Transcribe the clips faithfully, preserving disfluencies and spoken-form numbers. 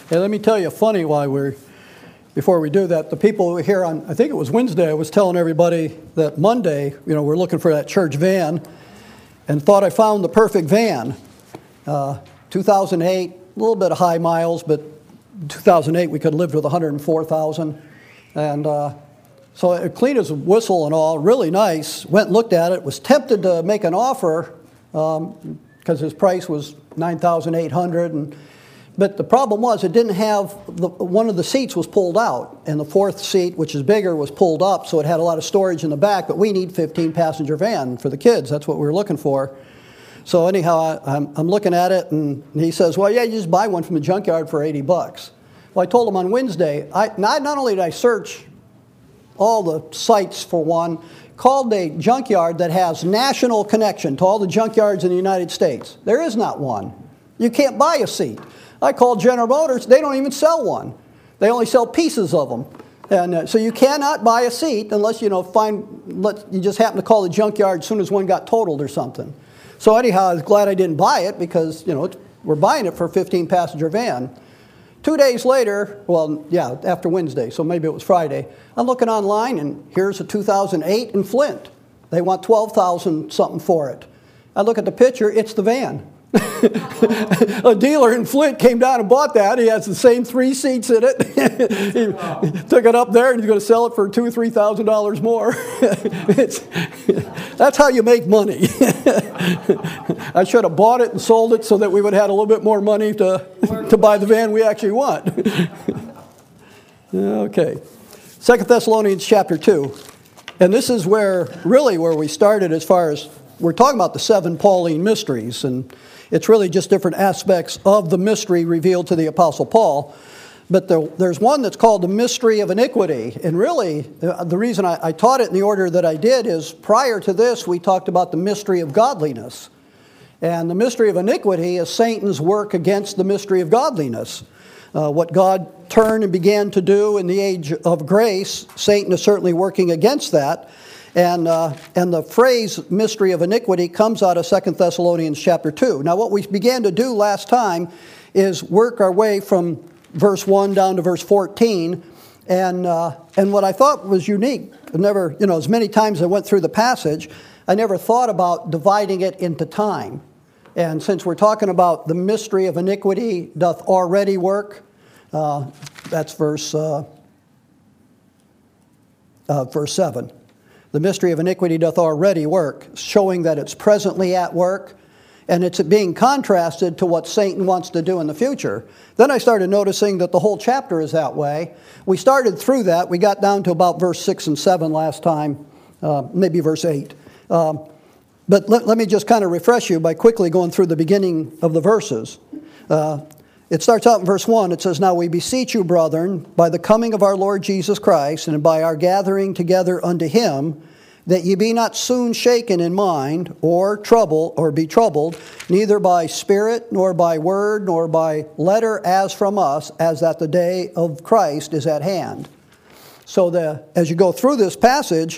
Hey, let me tell you funny why we're, before we do that, the people here on, I think it was Wednesday, I was telling everybody that Monday, you know, we're looking for that church van and thought I found the perfect van. Uh, two thousand eight, a little bit of high miles, but two thousand eight we could have lived with one hundred four thousand. And uh, so it clean as a whistle and all, really nice. Went and looked at it, was tempted to make an offer because um, his price was nine thousand eight hundred dollars. And But the problem was it didn't have, the, one of the seats was pulled out, and the fourth seat, which is bigger, was pulled up, so it had a lot of storage in the back, but we need fifteen passenger van for the kids. That's what we were looking for. So anyhow, I, I'm, I'm looking at it, and he says, well, yeah, you just buy one from the junkyard for eighty bucks. Well, I told him on Wednesday, I, not, not only did I search all the sites for one, called a junkyard that has national connection to all the junkyards in the United States. There is not one. You can't buy a seat. I called General Motors. They don't even sell one. They only sell pieces of them. And uh, so you cannot buy a seat unless, you know, find, let, you just happen to call the junkyard as soon as one got totaled or something. So anyhow, I was glad I didn't buy it because, you know, it's, we're buying it for a fifteen passenger van. Two days later, well, yeah, after Wednesday, so maybe it was Friday, I'm looking online, and here's a two thousand eight in Flint. They want twelve thousand something for it. I look at the picture, it's the van. A dealer in Flint came down and bought that. He has the same three seats in it. he, wow. he took it up there, and he's going to sell it for two or three thousand dollars more. it's, that's how you make money. I should have bought it and sold it so that we would have had a little bit more money to to buy the van we actually want. Okay, Second Thessalonians chapter two, and this is where really where we started as far as we're talking about the seven Pauline mysteries, and it's really just different aspects of the mystery revealed to the Apostle Paul. But there, there's one that's called the mystery of iniquity. And really, the reason I, I taught it in the order that I did is prior to this, we talked about the mystery of godliness. And the mystery of iniquity is Satan's work against the mystery of godliness. Uh, what God turned and began to do in the age of grace, Satan is certainly working against that. And uh, and the phrase mystery of iniquity comes out of Second Thessalonians chapter two. Now what we began to do last time is work our way from verse one down to verse fourteen. And uh, and what I thought was unique, I never, you know, as many times as I went through the passage, I never thought about dividing it into time. And since we're talking about the mystery of iniquity doth already work, uh, that's verse, uh, uh, verse seven. The mystery of iniquity doth already work, showing that it's presently at work, and it's being contrasted to what Satan wants to do in the future. Then I started noticing that the whole chapter is that way. We started through that. We got down to about verse six and seven last time, uh, maybe verse eight. Um, but let, let me just kind of refresh you by quickly going through the beginning of the verses. Uh, it starts out in verse one. It says, "Now we beseech you, brethren, by the coming of our Lord Jesus Christ, and by our gathering together unto him, that ye be not soon shaken in mind, or trouble, or be troubled, neither by spirit, nor by word, nor by letter as from us, as that the day of Christ is at hand." So the, as you go through this passage,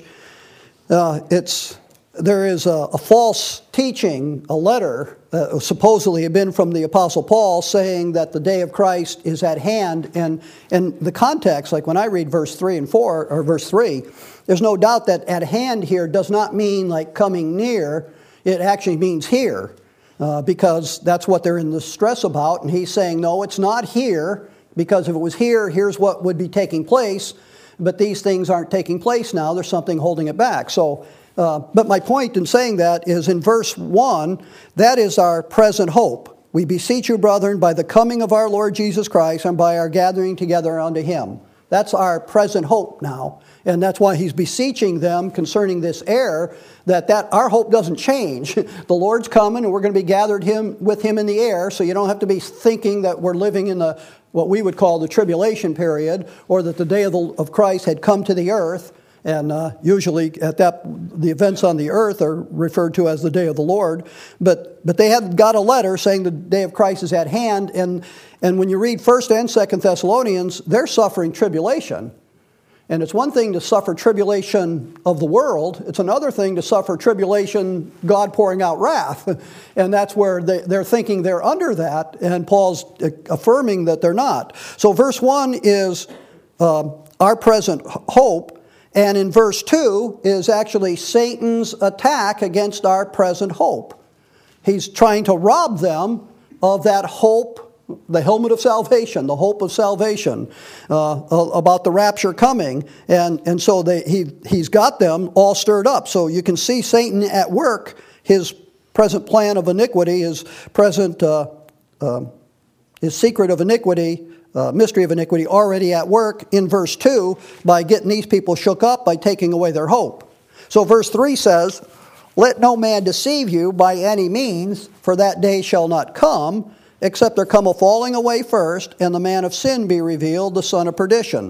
uh, it's there is a, a false teaching, a letter, uh, supposedly had been from the Apostle Paul, saying that the day of Christ is at hand. And in the context, like when I read verse three and four, or verse three, there's no doubt that at hand here does not mean like coming near. It actually means here, uh, because that's what they're in the stress about. And he's saying, no, it's not here, because if it was here, here's what would be taking place. But these things aren't taking place now. There's something holding it back. So, uh, but my point in saying that is in verse one, that is our present hope. We beseech you, brethren, by the coming of our Lord Jesus Christ and by our gathering together unto him. That's our present hope now. And that's why he's beseeching them concerning this air, that, that our hope doesn't change. The Lord's coming, and we're going to be gathered him with him in the air, so you don't have to be thinking that we're living in the what we would call the tribulation period, or that the day of, the, of Christ had come to the earth. And uh, usually at that, the events on the earth are referred to as the day of the Lord. But but they had got a letter saying the day of Christ is at hand. And, and when you read First and Second Thessalonians, they're suffering tribulation. And it's one thing to suffer tribulation of the world. It's another thing to suffer tribulation, God pouring out wrath. And that's where they, they're thinking they're under that, and Paul's affirming that they're not. So verse one is uh, our present hope, and in verse two is actually Satan's attack against our present hope. He's trying to rob them of that hope, the helmet of salvation, the hope of salvation, uh, about the rapture coming. And, and so they, he, he's got them all stirred up. So you can see Satan at work, his present plan of iniquity, his present uh, uh, his secret of iniquity, uh, mystery of iniquity already at work in verse two by getting these people shook up by taking away their hope. So verse three says, "Let no man deceive you by any means, for that day shall not come, except there come a falling away first, and the man of sin be revealed, the son of perdition."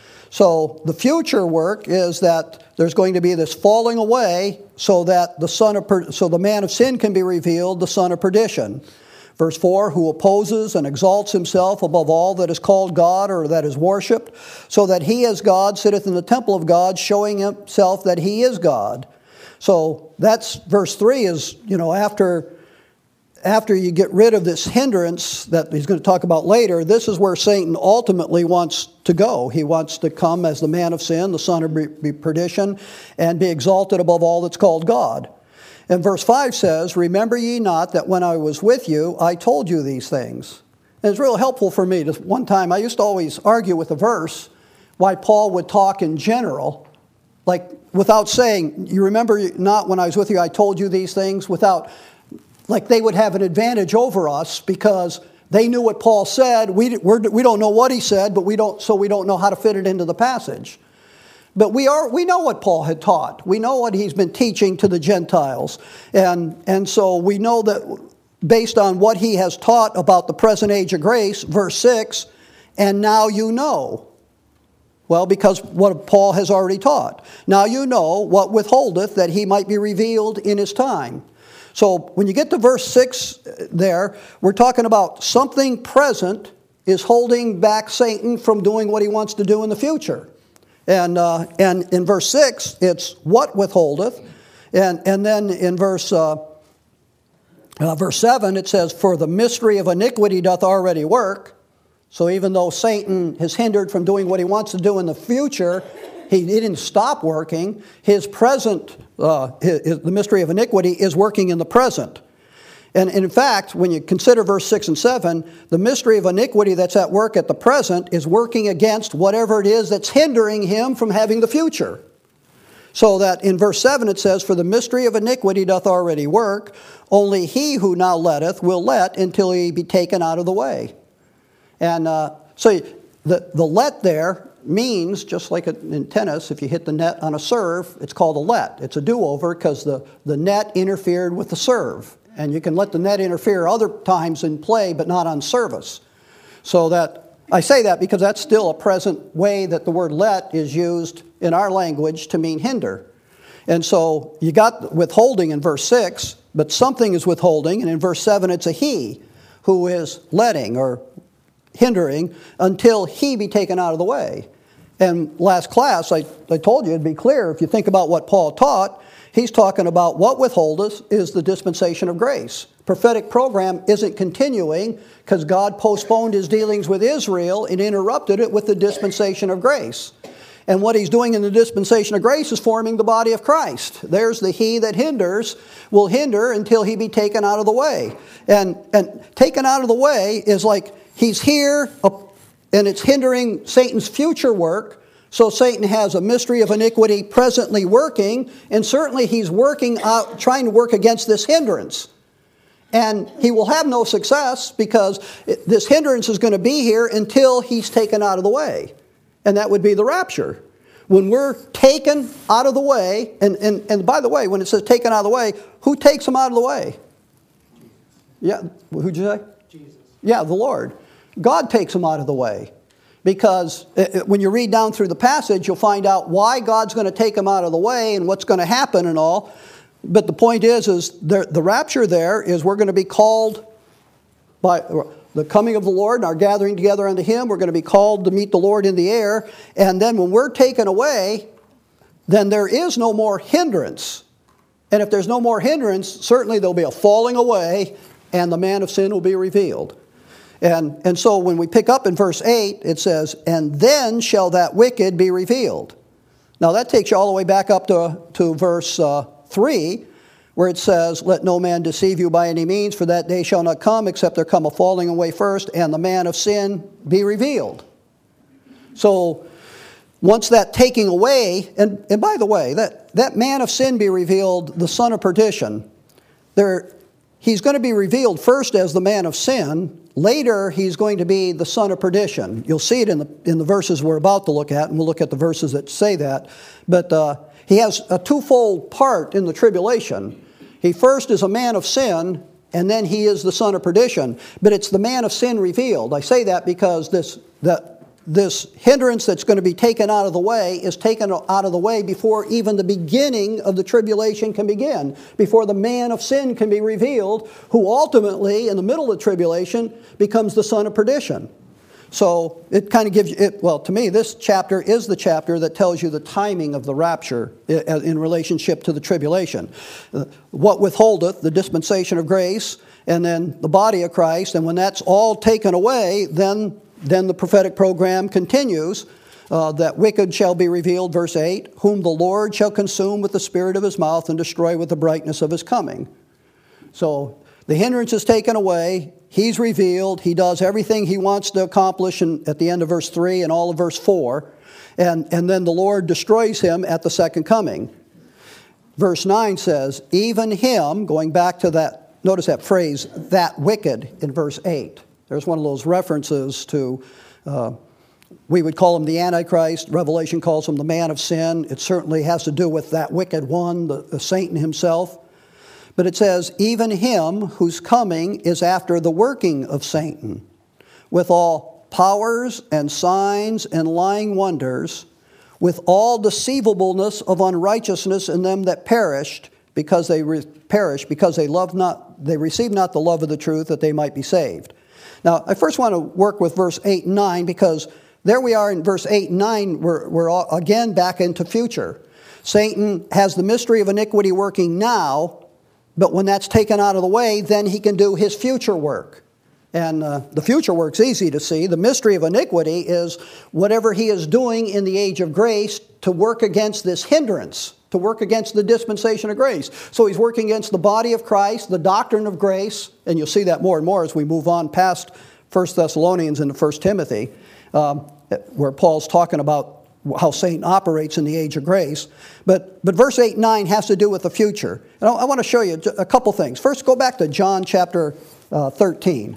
So the future work is that there's going to be this falling away so that the son of per- so the man of sin can be revealed, the son of perdition. Verse four, "Who opposes and exalts himself above all that is called God or that is worshipped, so that he as God sitteth in the temple of God, showing himself that he is God." So that's verse three is, you know, after After you get rid of this hindrance that he's going to talk about later, this is where Satan ultimately wants to go. He wants to come as the man of sin, the son of perdition, and be exalted above all that's called God. And verse five says, "Remember ye not that when I was with you, I told you these things." And it's real helpful for me. Just one time, I used to always argue with a verse why Paul would talk in general, like without saying, "You remember not when I was with you, I told you these things," without... Like they would have an advantage over us because they knew what Paul said. We, we're, we don't know what he said, but we don't, so we don't know how to fit it into the passage. But we are we know what Paul had taught. We know what he's been teaching to the Gentiles. And, and so we know that based on what he has taught about the present age of grace, verse six, "And now you know." Well, because what Paul has already taught. "Now you know what withholdeth, that he might be revealed in his time." So when you get to verse six there, we're talking about something present is holding back Satan from doing what he wants to do in the future. And uh, and in verse six, it's what withholdeth. And, and then in verse, uh, uh, verse seven, it says, "For the mystery of iniquity doth already work." So even though Satan is hindered from doing what he wants to do in the future, he, he didn't stop working. His present Uh, his, the mystery of iniquity is working in the present. And, and in fact, when you consider verse six and seven, the mystery of iniquity that's at work at the present is working against whatever it is that's hindering him from having the future. So that in verse seven it says, "For the mystery of iniquity doth already work, only he who now letteth will let until he be taken out of the way." And uh, so the, the let there means, just like in tennis, if you hit the net on a serve, it's called a let. It's a do-over because the, the net interfered with the serve. And you can let the net interfere other times in play, but not on service. So that, I say that because that's still a present way that the word let is used in our language to mean hinder. And so you got withholding in verse six, but something is withholding, and in verse seven it's a he who is letting or hindering until he be taken out of the way. And last class, I, I told you it'd be clear, if you think about what Paul taught, he's talking about what withholdeth is the dispensation of grace. Prophetic program isn't continuing because God postponed his dealings with Israel and interrupted it with the dispensation of grace. And what he's doing in the dispensation of grace is forming the body of Christ. There's the he that hinders will hinder until he be taken out of the way. And, and taken out of the way is like he's here and it's hindering Satan's future work. So Satan has a mystery of iniquity presently working, and certainly he's working out, trying to work against this hindrance. And he will have no success because it, this hindrance is going to be here until he's taken out of the way. And that would be the rapture. When we're taken out of the way, and, and, and by the way, when it says taken out of the way, who takes them out of the way? Yeah, who'd you say? Jesus. Yeah, the Lord. God takes them out of the way. Because when you read down through the passage, you'll find out why God's going to take them out of the way and what's going to happen and all. But the point is, is the, the rapture there is we're going to be called by the coming of the Lord and our gathering together unto him. We're going to be called to meet the Lord in the air. And then when we're taken away, then there is no more hindrance. And if there's no more hindrance, certainly there'll be a falling away and the man of sin will be revealed. And, and so when we pick up in verse eight, it says, and then shall that wicked be revealed. Now that takes you all the way back up to, to verse uh, three, where it says, let no man deceive you by any means, for that day shall not come, except there come a falling away first, and the man of sin be revealed. So once that taking away, and, and by the way, that, that man of sin be revealed, the son of perdition, there, he's going to be revealed first as the man of sin. Later, he's going to be the son of perdition. You'll see it in the, in the verses we're about to look at, and we'll look at the verses that say that. But uh, he has a twofold part in the tribulation. He first is a man of sin, and then he is the son of perdition. But it's the man of sin revealed. I say that because this, that, this hindrance that's going to be taken out of the way is taken out of the way before even the beginning of the tribulation can begin, before the man of sin can be revealed, who ultimately, in the middle of the tribulation, becomes the son of perdition. So it kind of gives you, it, well, to me, this chapter is the chapter that tells you the timing of the rapture in relationship to the tribulation. What withholdeth, the dispensation of grace, and then the body of Christ, and when that's all taken away, then Then the prophetic program continues, uh, that wicked shall be revealed, verse eight, whom the Lord shall consume with the spirit of his mouth and destroy with the brightness of his coming. So the hindrance is taken away, he's revealed, he does everything he wants to accomplish in, at the end of verse three and all of verse four, and, and then the Lord destroys him at the second coming. Verse nine says, even him, going back to that, notice that phrase, that wicked in verse eight. There's one of those references to, uh, we would call him the Antichrist. Revelation calls him the man of sin. It certainly has to do with that wicked one, the, the Satan himself. But it says, even him whose coming is after the working of Satan, with all powers and signs and lying wonders, with all deceivableness of unrighteousness in them that perished, because they re- perish, because they love not, they receive not the love of the truth, that they might be saved. Now, I first want to work with verse eight and nine, because there we are in verse eight and nine, we're, we're all, again back into future. Satan has the mystery of iniquity working now, but when that's taken out of the way, then he can do his future work. And uh, the future work's easy to see. The mystery of iniquity is whatever he is doing in the age of grace to work against this hindrance, to work against the dispensation of grace. So he's working against the body of Christ, the doctrine of grace, and you'll see that more and more as we move on past First Thessalonians into First Timothy, um, where Paul's talking about how Satan operates in the age of grace. But, but verse eight and nine has to do with the future. And I, I want to show you a couple things. First, go back to John chapter uh, thirteen.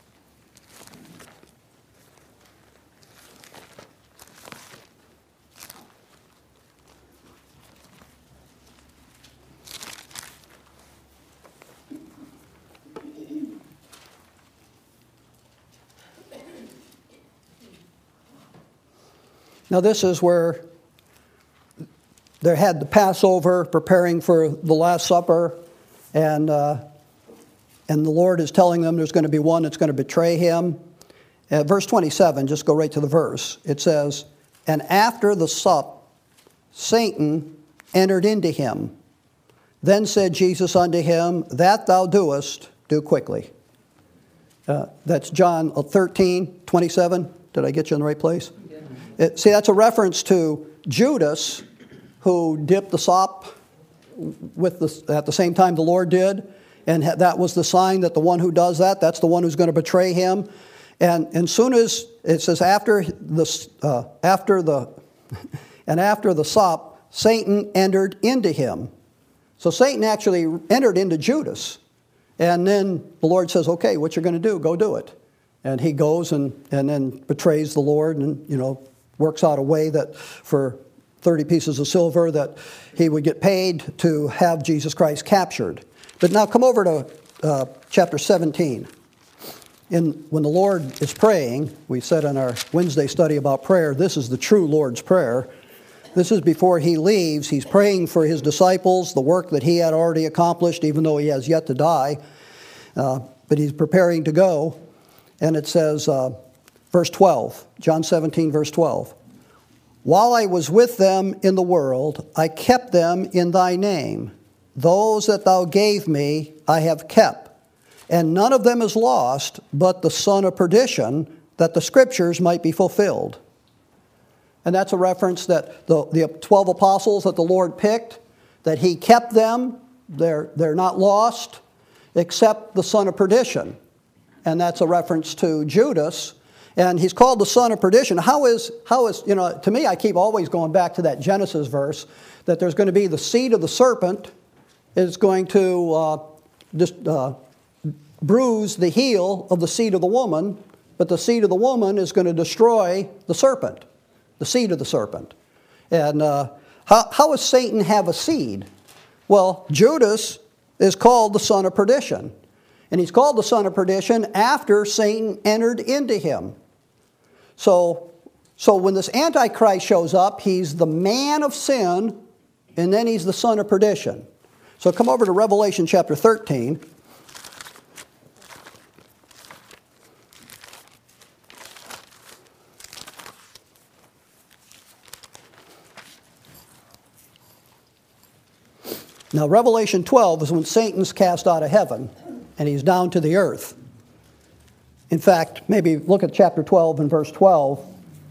Now this is where they had the Passover, preparing for the Last Supper, and uh, and the Lord is telling them there's going to be one that's going to betray him. Uh, verse twenty-seven, just go right to the verse. It says, and after the sup, Satan entered into him. Then said Jesus unto him, that thou doest, do quickly. Uh, that's John thirteen, twenty-seven. Did I get you in the right place? It, see, that's a reference to Judas, who dipped the sop with the, at the same time the Lord did, and that was the sign that the one who does that, that's the one who's going to betray him. And and soon as it says after the uh, after the and after the sop, Satan entered into him. So Satan actually entered into Judas, and then the Lord says, "Okay, what you're going to do? Go do it." And he goes and and then betrays the Lord, and you know. Works out a way that for thirty pieces of silver that he would get paid to have Jesus Christ captured. But now come over to uh, chapter seventeen. In, when the Lord is praying, we said in our Wednesday study about prayer, this is the true Lord's Prayer. This is before he leaves. He's praying for his disciples, the work that he had already accomplished, even though he has yet to die. Uh, but he's preparing to go. And it says, uh, verse twelve, John seventeen, verse twelve. While I was with them in the world, I kept them in thy name. Those that thou gave me, I have kept. And none of them is lost, but the son of perdition, that the scriptures might be fulfilled. And that's a reference that the, the twelve apostles that the Lord picked, that he kept them, they're, they're not lost, except the son of perdition. And that's a reference to Judas. And he's called the son of perdition. How is, how is, you know, to me, I keep always going back to that Genesis verse, that there's going to be the seed of the serpent is going to uh, just uh, bruise the heel of the seed of the woman, but the seed of the woman is going to destroy the serpent, the seed of the serpent. And uh, how, how does Satan have a seed? Well, Judas is called the son of perdition. And he's called the son of perdition after Satan entered into him. So, so when this Antichrist shows up, he's the man of sin, and then he's the son of perdition. So come over to Revelation chapter thirteen. Now, Revelation twelve is when Satan's cast out of heaven, and he's down to the earth. In fact, maybe look at chapter twelve and verse twelve,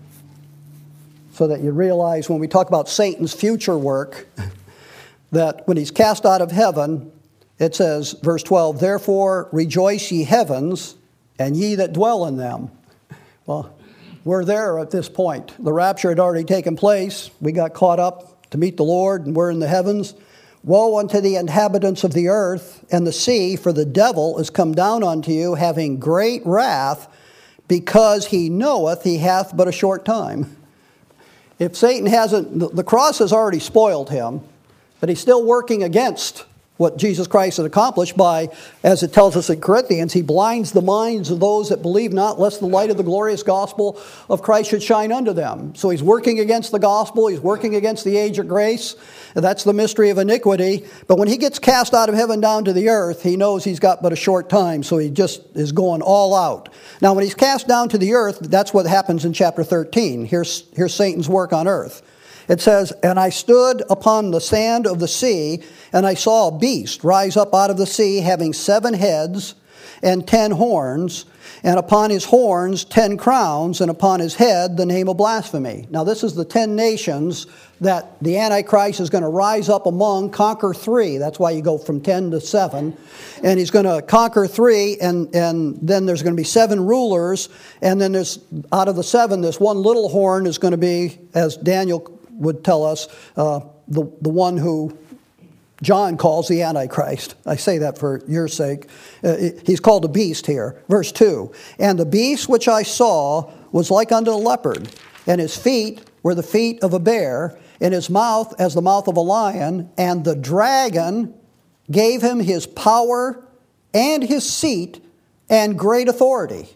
so that you realize when we talk about Satan's future work, that when he's cast out of heaven, it says, verse twelve, therefore rejoice ye heavens, and ye that dwell in them. Well, we're there at this point. The rapture had already taken place. We got caught up to meet the Lord, and we're in the heavens. Woe unto the inhabitants of the earth and the sea, for the devil is come down unto you, having great wrath, because he knoweth he hath but a short time. If Satan hasn't, the cross has already spoiled him, but he's still working against what Jesus Christ has accomplished by, as it tells us in Corinthians, he blinds the minds of those that believe not, lest the light of the glorious gospel of Christ should shine unto them. So he's working against the gospel, he's working against the age of grace, and that's the mystery of iniquity. But when he gets cast out of heaven down to the earth, he knows he's got but a short time, so he just is going all out. Now when he's cast down to the earth, that's what happens in chapter thirteen. Here's, here's Satan's work on earth. It says, and I stood upon the sand of the sea, and I saw a beast rise up out of the sea, having seven heads and ten horns, and upon his horns ten crowns, and upon his head the name of blasphemy. Now this is the ten nations that the Antichrist is going to rise up among, conquer three. That's why you go from ten to seven. And he's going to conquer three, and, and then there's going to be seven rulers, and then there's, out of the seven, this one little horn is going to be, as Daniel would tell us, uh, the, the one who John calls the Antichrist. I say that for your sake. Uh, he's called a beast here. Verse two, and the beast which I saw was like unto a leopard, and his feet were the feet of a bear, and his mouth as the mouth of a lion, and the dragon gave him his power and his seat and great authority.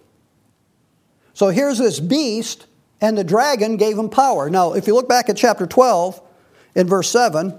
So here's this beast, and the dragon gave him power. Now, if you look back at chapter twelve, in verse seven,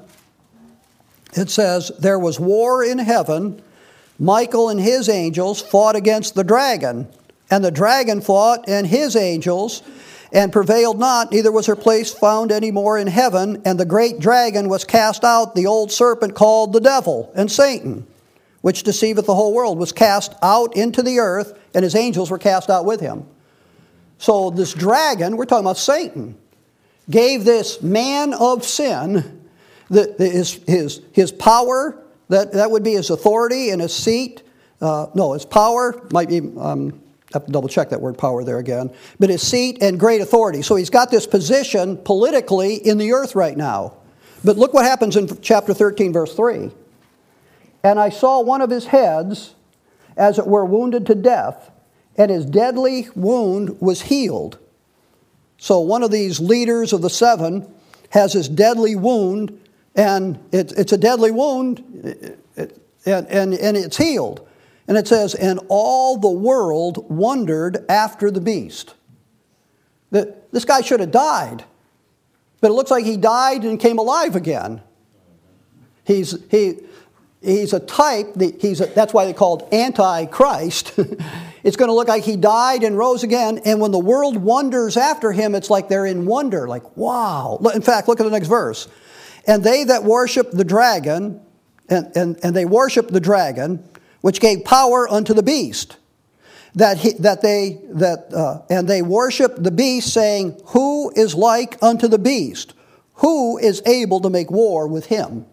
it says, there was war in heaven. Michael and his angels fought against the dragon. And the dragon fought and his angels, and prevailed not, neither was her place found any more in heaven. And the great dragon was cast out, the old serpent called the devil and Satan, which deceiveth the whole world, was cast out into the earth, and his angels were cast out with him. So this dragon, we're talking about Satan, gave this man of sin the, his, his, his power, that, that would be his authority and his seat. Uh, no, his power, might be, um, I have to double check that word power there again, but his seat and great authority. So he's got this position politically in the earth right now. But look what happens in chapter thirteen, verse three. And I saw one of his heads, as it were, wounded to death, and his deadly wound was healed. So one of these leaders of the seven has this deadly wound, and it, it's a deadly wound, it, it, and, and, and it's healed. And it says, and all the world wondered after the beast. The, this guy should have died, but it looks like he died and came alive again. He's, he, He's a type, he's a, that's why they called Antichrist. It's going to look like he died and rose again, and when the world wonders after him, it's like they're in wonder, like, wow. In fact, look at the next verse. And they that worship the dragon, and, and, and they worship the dragon, which gave power unto the beast, that he, that they that uh, and they worship the beast, saying, who is like unto the beast? Who is able to make war with him?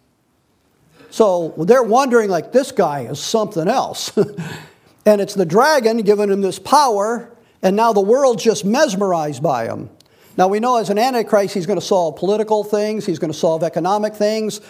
So they're wondering, like, this guy is something else. And it's the dragon giving him this power, and now the world's just mesmerized by him. Now we know as an Antichrist, he's going to solve political things, he's going to solve economic things.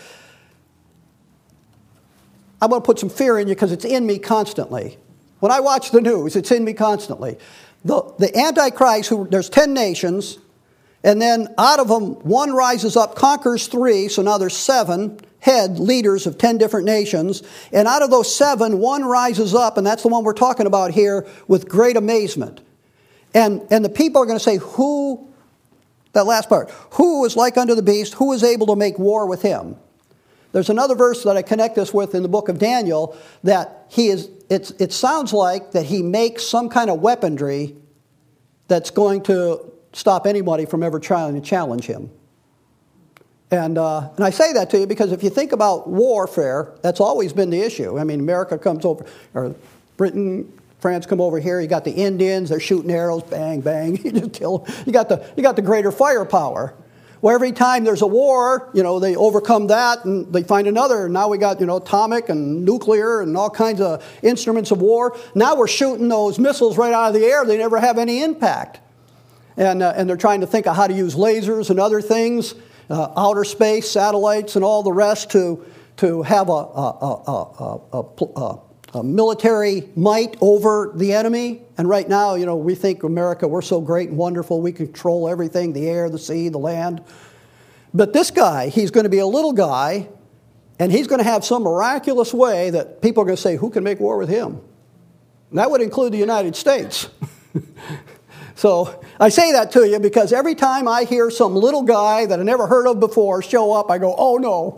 I'm going to put some fear in you because it's in me constantly. When I watch the news, it's in me constantly. The, the Antichrist, who there's ten nations, and then out of them, one rises up, conquers three, so now there's seven head leaders of ten different nations. And out of those seven, one rises up, and that's the one we're talking about here, with great amazement. And, and the people are going to say, who, that last part, who is like unto the beast, who is able to make war with him? There's another verse that I connect this with in the book of Daniel, that he is, it's, it sounds like that he makes some kind of weaponry that's going to stop anybody from ever trying to challenge him. And, uh, and I say that to you because if you think about warfare, that's always been the issue. I mean, America comes over, or Britain, France come over here, you got the Indians, they're shooting arrows, bang, bang, you just kill. You got the, you got the greater firepower. Well, every time there's a war, you know, they overcome that and they find another. Now we got, you know, atomic and nuclear and all kinds of instruments of war. Now we're shooting those missiles right out of the air. They never have any impact. And, uh, and they're trying to think of how to use lasers and other things, uh, outer space, satellites, and all the rest to, to have a, a, a, a, a, a military might over the enemy. And right now, you know, we think America, we're so great and wonderful, we control everything, the air, the sea, the land. But this guy, he's going to be a little guy, and he's going to have some miraculous way that people are going to say, who can make war with him? And that would include the United States. So I say that to you because every time I hear some little guy that I never heard of before show up, I go, oh no.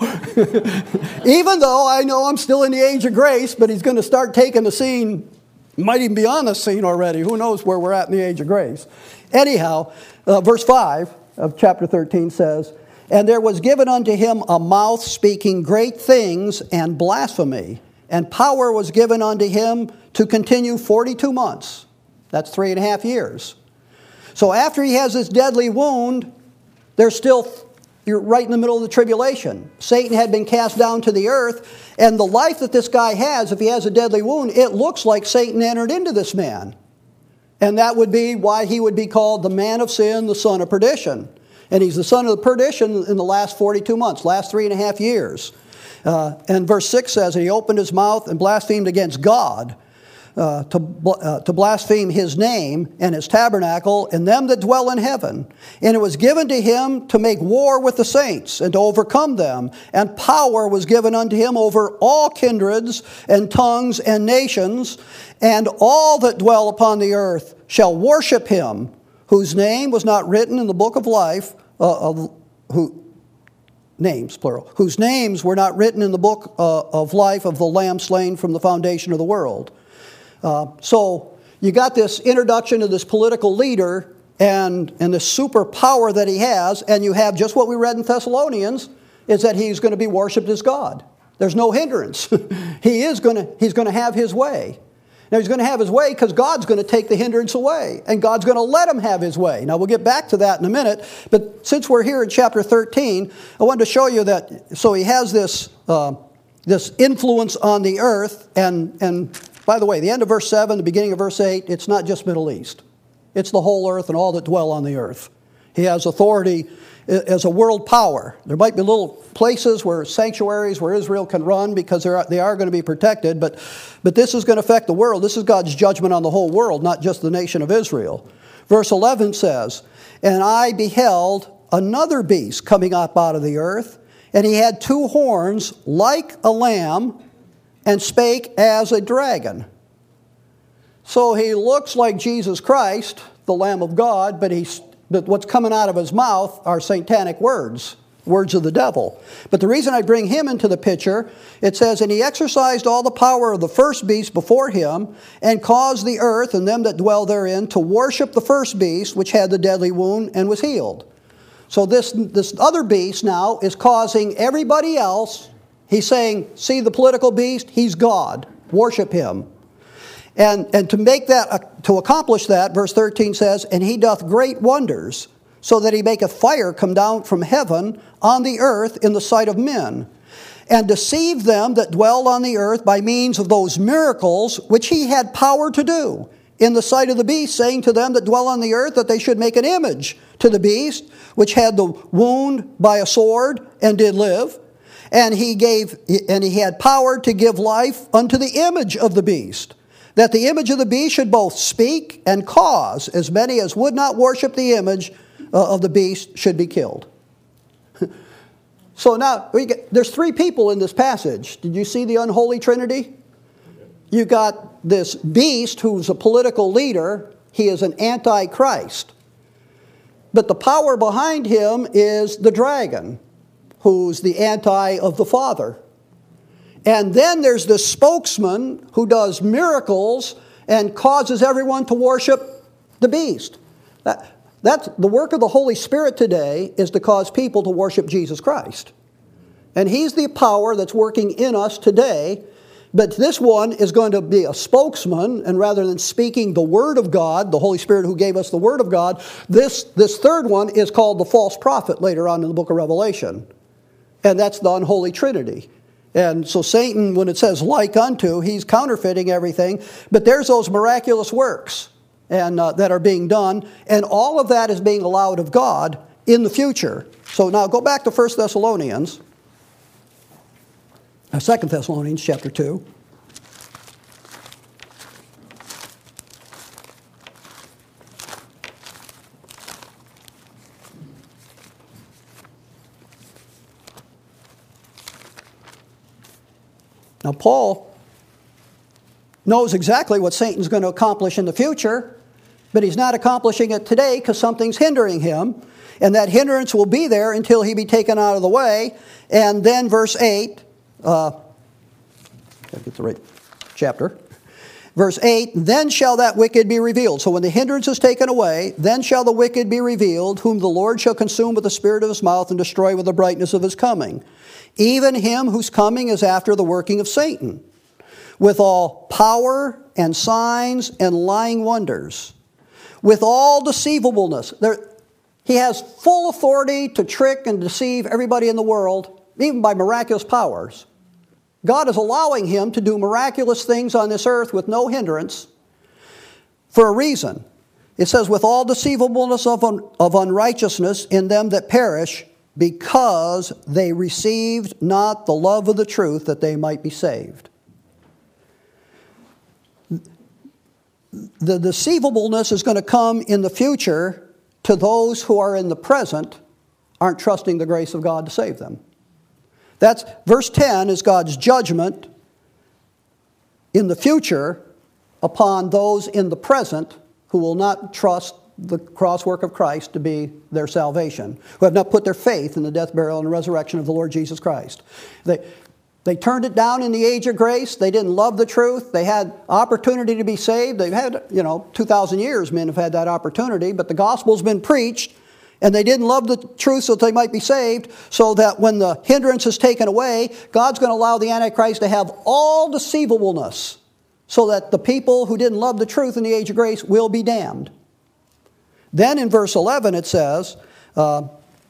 Even though I know I'm still in the age of grace, but he's going to start taking the scene, might even be on the scene already. Who knows where we're at in the age of grace. Anyhow, uh, verse five of chapter thirteen says, and there was given unto him a mouth speaking great things and blasphemy, and power was given unto him to continue forty-two months. That's three and a half years. So after he has this deadly wound, there's still, you're right in the middle of the tribulation. Satan had been cast down to the earth, and the life that this guy has, if he has a deadly wound, it looks like Satan entered into this man. And that would be why he would be called the man of sin, the son of perdition. And he's the son of the perdition in the last forty-two months, last three and a half years. Uh, and verse six says, and he opened his mouth and blasphemed against God, Uh, to, uh, to blaspheme his name and his tabernacle and them that dwell in heaven. And it was given to him to make war with the saints and to overcome them. And power was given unto him over all kindreds and tongues and nations. And all that dwell upon the earth shall worship him, whose name was not written in the book of life, uh, of, who, names, plural, whose names were not written in the book uh, of life of the Lamb slain from the foundation of the world. Uh, so you got this introduction to this political leader and, and the superpower that he has, and you have just what we read in Thessalonians, is that he's going to be worshipped as God. There's no hindrance. he is going to, he's going to have his way. Now he's going to have his way because God's going to take the hindrance away, and God's going to let him have his way. Now we'll get back to that in a minute, but since we're here in chapter thirteen, I wanted to show you that, so he has this, uh, this influence on the earth, and and by the way, the end of verse seven, the beginning of verse eight, it's not just Middle East. It's the whole earth and all that dwell on the earth. He has authority as a world power. There might be little places where sanctuaries where Israel can run because they are, they are going to be protected, but, but this is going to affect the world. This is God's judgment on the whole world, not just the nation of Israel. Verse eleven says, and I beheld another beast coming up out of the earth, and he had two horns like a lamb, and spake as a dragon. So he looks like Jesus Christ, the Lamb of God, but, he's, but what's coming out of his mouth are satanic words. words of the devil. But the reason I bring him into the picture, it says, and he exercised all the power of the first beast before him, and caused the earth and them that dwell therein to worship the first beast, which had the deadly wound and was healed. So this, this other beast now is causing everybody else, he's saying, see the political beast, he's God, worship him. And, and to make that, uh, to accomplish that, verse thirteen says, and he doth great wonders, so that he maketh fire come down from heaven on the earth in the sight of men, and deceive them that dwell on the earth by means of those miracles which he had power to do in the sight of the beast, saying to them that dwell on the earth that they should make an image to the beast, which had the wound by a sword and did live. And he gave, and he had power to give life unto the image of the beast, that the image of the beast should both speak and cause as many as would not worship the image of the beast should be killed. So now, we get, there's three people in this passage. Did you see the unholy trinity? You got this beast who's a political leader. He is an antichrist. But the power behind him is the dragon, who's the anti of the Father. And then there's this spokesman who does miracles and causes everyone to worship the beast. That, That's the work of the Holy Spirit today, is to cause people to worship Jesus Christ. And he's the power that's working in us today. But this one is going to be a spokesman, and rather than speaking the Word of God, the Holy Spirit who gave us the Word of God, this, this third one is called the false prophet later on in the book of Revelation. And that's the unholy trinity. And so Satan, when it says like unto, he's counterfeiting everything. But there's those miraculous works and uh, that are being done, and all of that is being allowed of God in the future. So now go back to First Thessalonians, uh, Second Thessalonians chapter two. Now Paul knows exactly what Satan's going to accomplish in the future, but he's not accomplishing it today because something's hindering him. And that hindrance will be there until he be taken out of the way. And then verse eight, uh, gotta get the right chapter. Verse eight, then shall that wicked be revealed. So when the hindrance is taken away, then shall the wicked be revealed, whom the Lord shall consume with the spirit of his mouth and destroy with the brightness of his coming. Even him whose coming is after the working of Satan, with all power and signs and lying wonders, with all deceivableness. There, he has full authority to trick and deceive everybody in the world, even by miraculous powers. God is allowing him to do miraculous things on this earth with no hindrance for a reason. It says, with all deceivableness of, un, of unrighteousness in them that perish, because they received not the love of the truth that they might be saved. The deceivableness is going to come in the future to those who are in the present aren't trusting the grace of God to save them. That's verse ten is God's judgment in the future upon those in the present who will not trust the cross work of Christ to be their salvation, who have not put their faith in the death, burial, and resurrection of the Lord Jesus Christ. They, they turned it down in the age of grace. They didn't love the truth. They had opportunity to be saved. They've had, you know, two thousand years men have had that opportunity, but the gospel's been preached, and they didn't love the truth so that they might be saved, so that when the hindrance is taken away, God's going to allow the Antichrist to have all deceivableness, so that the people who didn't love the truth in the age of grace will be damned. Then in verse eleven it says, uh,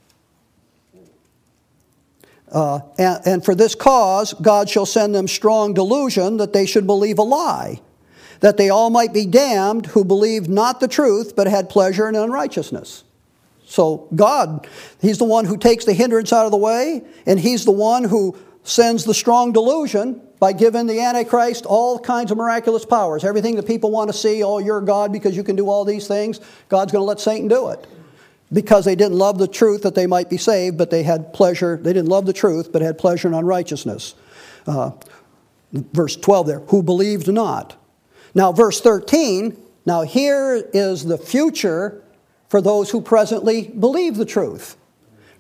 uh, and, and for this cause God shall send them strong delusion that they should believe a lie, that they all might be damned who believed not the truth but had pleasure in unrighteousness. So God, he's the one who takes the hindrance out of the way, and he's the one who sends the strong delusion by giving the Antichrist all kinds of miraculous powers. Everything that people want to see, oh, you're God because you can do all these things, God's going to let Satan do it. Because they didn't love the truth that they might be saved, but they had pleasure. They didn't love the truth, but had pleasure in unrighteousness. Uh, verse twelve there, who believed not. Now verse thirteen, now here is the future for those who presently believe the truth.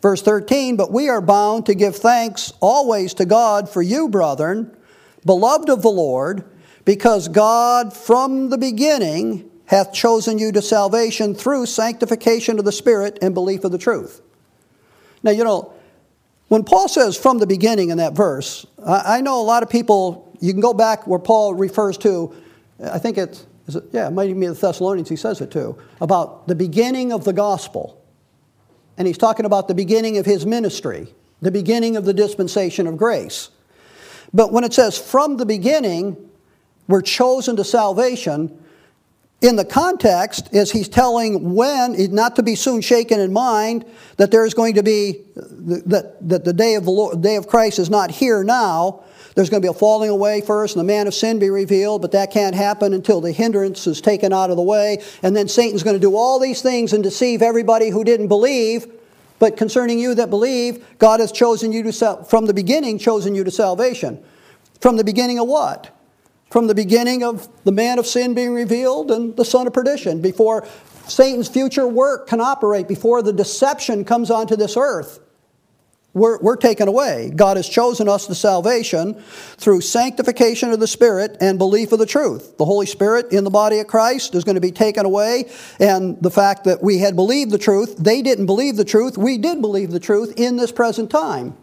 Verse thirteen, but we are bound to give thanks always to God for you, brethren, beloved of the Lord, because God from the beginning hath chosen you to salvation through sanctification of the Spirit and belief of the truth. Now, you know, when Paul says from the beginning in that verse, I know a lot of people, you can go back where Paul refers to, I think it's, is it, yeah, it might even be the Thessalonians he says it too, about the beginning of the gospel. And he's talking about the beginning of his ministry, the beginning of the dispensation of grace. But when it says from the beginning, we're chosen to salvation, in the context is he's telling when, not to be soon shaken in mind, that there is going to be, that, that the day of the Lord, day of Christ is not here now. There's going to be a falling away first and the man of sin be revealed, but that can't happen until the hindrance is taken out of the way. And then Satan's going to do all these things and deceive everybody who didn't believe. But concerning you that believe, God has chosen you to, from the beginning, chosen you to salvation. From the beginning of what? From the beginning of the man of sin being revealed and the son of perdition. Before Satan's future work can operate, before the deception comes onto this earth, we're, we're taken away. God has chosen us to salvation through sanctification of the Spirit and belief of the truth. The Holy Spirit in the body of Christ is going to be taken away. And the fact that we had believed the truth, they didn't believe the truth, we did believe the truth in this present time.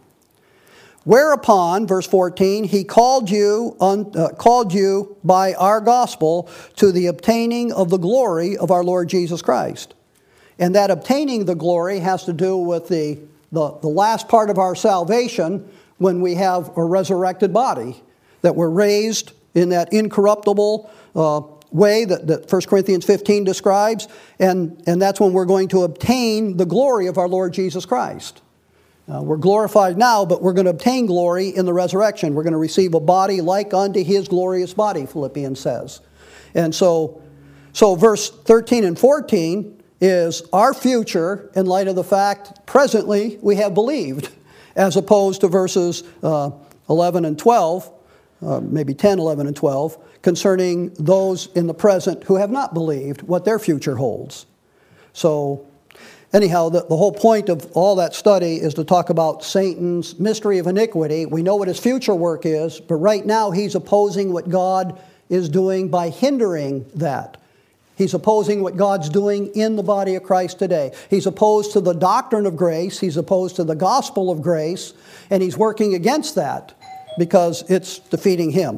Whereupon, verse fourteen, he called you, un, uh, called you by our gospel to the obtaining of the glory of our Lord Jesus Christ. And that obtaining the glory has to do with the, the, the last part of our salvation when we have a resurrected body, that we're raised in that incorruptible uh, way that, that First Corinthians fifteen describes, and, and that's when we're going to obtain the glory of our Lord Jesus Christ. Uh, we're glorified now, but we're going to obtain glory in the resurrection. We're going to receive a body like unto his glorious body, Philippians says. And so, so verse thirteen and fourteen is our future in light of the fact presently we have believed, as opposed to verses uh, eleven and twelve, uh, maybe ten, eleven, and twelve, concerning those in the present who have not believed what their future holds. So, anyhow, the, the whole point of all that study is to talk about Satan's mystery of iniquity. We know what his future work is, but right now he's opposing what God is doing by hindering that. He's opposing what God's doing in the body of Christ today. He's opposed to the doctrine of grace. He's opposed to the gospel of grace, and he's working against that because it's defeating him.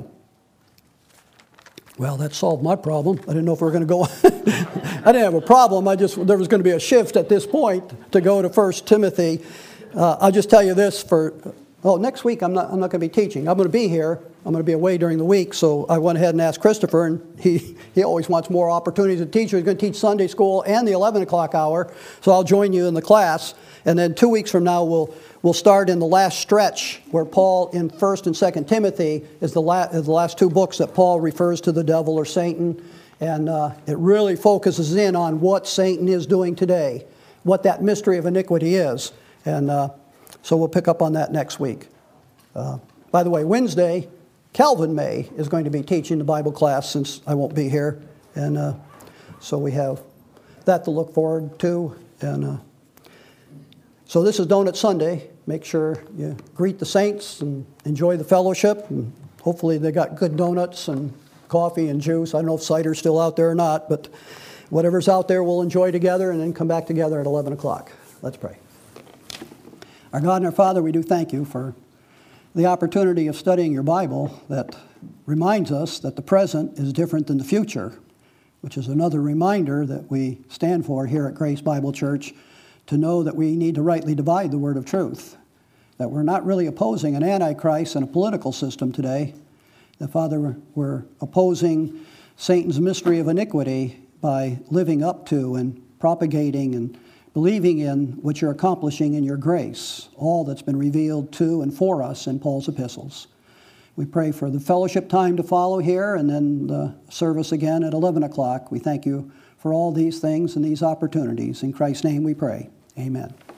Well, that solved my problem. I didn't know if we were going to go. I didn't have a problem. I just there was going to be a shift at this point to go to First Timothy. Uh, I'll just tell you this for. Oh, next week I'm not. I'm not going to be teaching. I'm going to be here. I'm going to be away during the week. So I went ahead and asked Christopher, and he he always wants more opportunities to teach. He's going to teach Sunday school and the eleven o'clock hour. So I'll join you in the class. And then two weeks from now we'll we'll start in the last stretch where Paul in First and Second Timothy is the last is the last two books that Paul refers to the devil or Satan. And uh, it really focuses in on what Satan is doing today, what that mystery of iniquity is. And uh, so we'll pick up on that next week. Uh, by the way, Wednesday, Calvin May is going to be teaching the Bible class since I won't be here. And uh, so we have that to look forward to. And uh, so this is Donut Sunday. Make sure you greet the saints and enjoy the fellowship. And hopefully they got good donuts and coffee and juice. I don't know if cider's still out there or not, but whatever's out there we'll enjoy together and then come back together at eleven o'clock. Let's pray. Our God and our Father, we do thank you for the opportunity of studying your Bible that reminds us that the present is different than the future, which is another reminder that we stand for here at Grace Bible Church, to know that we need to rightly divide the word of truth, that we're not really opposing an antichrist and a political system today, that, Father, we're opposing Satan's mystery of iniquity by living up to and propagating and believing in what you're accomplishing in your grace, all that's been revealed to and for us in Paul's epistles. We pray for the fellowship time to follow here and then the service again at eleven o'clock. We thank you for all these things and these opportunities. In Christ's name we pray. Amen.